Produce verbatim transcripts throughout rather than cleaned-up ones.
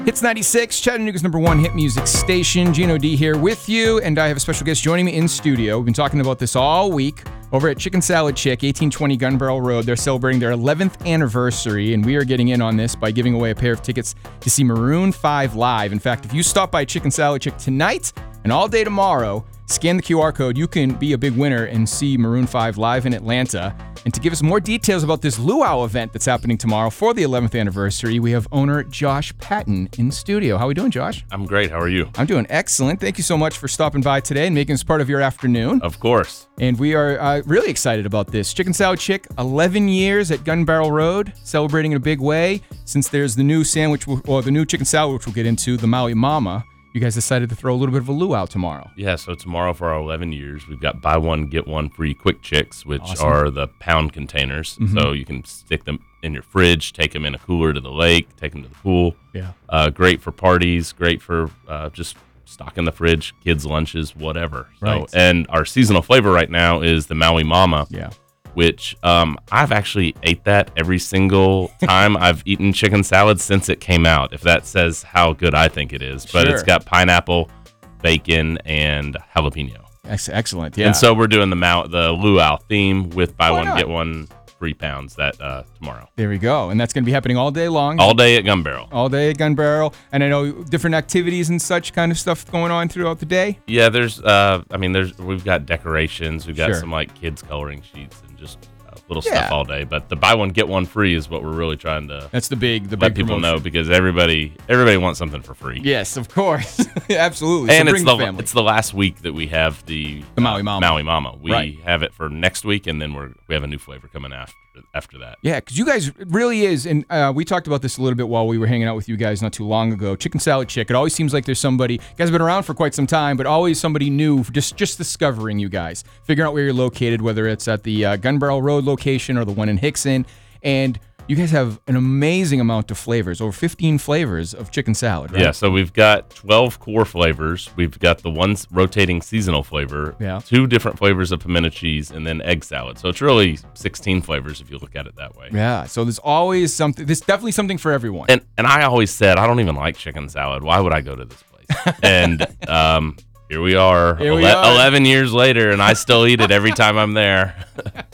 Hits ninety-six, Chattanooga's number one hit music station. Gino D here with you, and I have a special guest joining me in studio. We've been talking about this all week over at Chicken Salad Chick, eighteen twenty Gun Barrel Road. They're celebrating their eleventh anniversary, and we are getting in on this by giving away a pair of tickets to see Maroon five live. In fact, if you stop by Chicken Salad Chick tonight and all day tomorrow, scan the Q R code, you can be a big winner and see Maroon five live in Atlanta. And to give us more details about this luau event that's happening tomorrow for the eleventh anniversary, we have owner Josh Patton in studio. How are we doing, Josh? I'm great. How are you? I'm doing excellent. Thank you so much for stopping by today and making us part of your afternoon. Of course. And we are uh, really excited about this. Chicken Salad Chick, eleven years at Gun Barrel Road, celebrating in a big way. Since there's the new sandwich, or the new chicken salad, which we'll get into, the Maui Mama, you guys decided to throw a little bit of a luau tomorrow. Yeah, so tomorrow for our eleven years, we've got buy one, get one free Quick Chicks, which Awesome. are the pound containers. Mm-hmm. So you can stick them in your fridge, take them in a cooler to the lake, take them to the pool. Yeah. Uh, great for parties, great for uh, just stocking the fridge, kids' lunches, whatever. So, Right. And our seasonal flavor right now is the Maui Mama. Yeah. Which um, I've actually ate that every single time I've eaten chicken salad since it came out, if that says how good I think it is. But Sure. It's got pineapple, bacon, and jalapeno. Ex- Excellent. Yeah. And so we're doing the Mau- the luau theme with buy Why one, not? get one free pounds that uh, tomorrow. There we go. And that's going to be happening all day long. All day at Gun Barrel. All day at Gun Barrel. And I know different activities and such kind of stuff going on throughout the day. Yeah, there's, uh, I mean, there's, we've got decorations. We've got Sure. some like kids coloring sheets and just uh, little Yeah. stuff all day. But the buy one, get one free is what we're really trying to That's the big, the let big people promotion. know, because everybody, everybody wants something for free. Yes, of course. Absolutely. And so it's bring the, family. it's the last week that we have the, The Maui Mama. Maui Mama. We Right. have it for next week, and then we're we have a new flavor coming after after that. Yeah, because you guys, it really is, and uh, we talked about this a little bit while we were hanging out with you guys not too long ago. Chicken Salad Chick, it always seems like there's somebody, you guys have been around for quite some time, but always somebody new, just just discovering you guys, figuring out where you're located, whether it's at the uh, Gun Barrel Road location or the one in Hickson, and you guys have an amazing amount of flavors, over fifteen flavors of chicken salad, right? Yeah, so we've got twelve core flavors. We've got the one rotating seasonal flavor, Yeah. two different flavors of pimento cheese, and then egg salad. So it's really sixteen flavors if you look at it that way. Yeah, so there's always something, there's definitely something for everyone. And and I always said, I don't even like chicken salad. Why would I go to this place? And um, here we are, Here we ele- are. eleven years later, and I still eat it every time I'm there.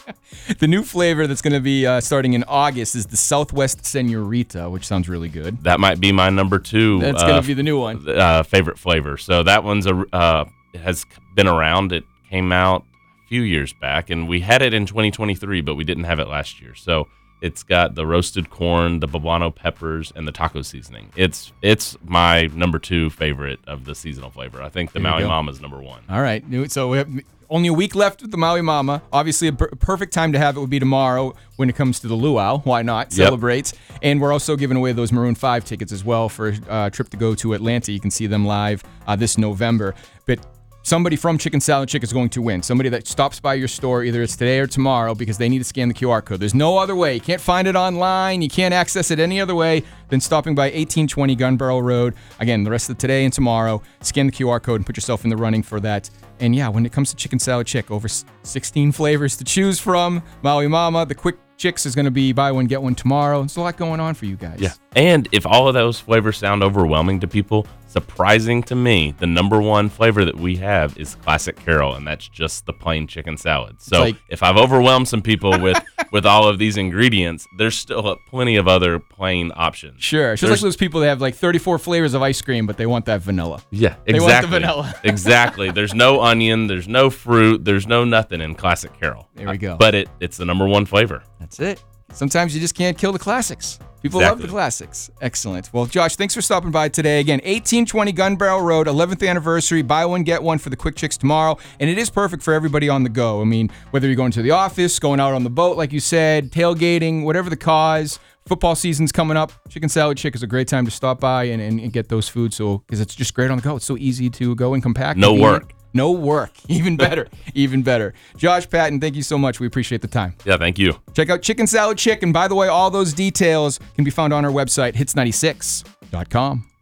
The new flavor that's going to be uh, starting in August is the Southwest Senorita, which sounds really good. That might be my number two. That's uh, going to be the new one. uh, favorite flavor. So that one's a uh, it has been around. It came out a few years back, and we had it in twenty twenty-three, but we didn't have it last year. So it's got the roasted corn, the poblano peppers, and the taco seasoning. It's it's my number two favorite of the seasonal flavor. I think the There you Maui go. Mama is number one. All right. So we have only a week left with the Maui Mama. Obviously, a per- perfect time to have it would be tomorrow when it comes to the luau. Why not? Yep. Celebrate. And we're also giving away those Maroon five tickets as well for a uh, trip to go to Atlanta. You can see them live uh, this November. But somebody from Chicken Salad Chick is going to win. Somebody that stops by your store, either it's today or tomorrow, because they need to scan the Q R code. There's no other way. You can't find it online. You can't access it any other way than stopping by eighteen twenty Gun Barrel Road. Again, the rest of today and tomorrow, scan the Q R code and put yourself in the running for that. And yeah, when it comes to Chicken Salad Chick, over sixteen flavors to choose from. Maui Mama, the Quick Chicks is going to be buy one, get one tomorrow. There's a lot going on for you guys. Yeah. And if all of those flavors sound overwhelming to people, surprising to me, the number one flavor that we have is Classic Carol, and that's just the plain chicken salad. So like- if I've overwhelmed some people with, with all of these ingredients, there's still plenty of other plain options. Sure. It's just There's- like those people that have like thirty-four flavors of ice cream, but they want that vanilla. Yeah, They want the exactly. vanilla. Exactly. There's no onion, there's no fruit, there's no nothing in Classic Carol. There we go. But it it's the number one flavor. That's it. Sometimes you just can't kill the classics. People love the Exactly. classics. Excellent. Well, Josh, thanks for stopping by today. Again, eighteen twenty Gun Barrel Road, eleventh anniversary. Buy one, get one for the Quick Chicks tomorrow. And it is perfect for everybody on the go. I mean, whether you're going to the office, going out on the boat, like you said, tailgating, whatever the cause. Football season's coming up. Chicken Salad Chick is a great time to stop by and, and, and get those foods. So, because it's just great on the go. It's so easy to go and compact. No and eat. work. No work. Even better. Even better. Josh Patton, thank you so much. We appreciate the time. Yeah, thank you. Check out Chicken Salad Chick. And by the way, all those details can be found on our website, hits ninety-six dot com.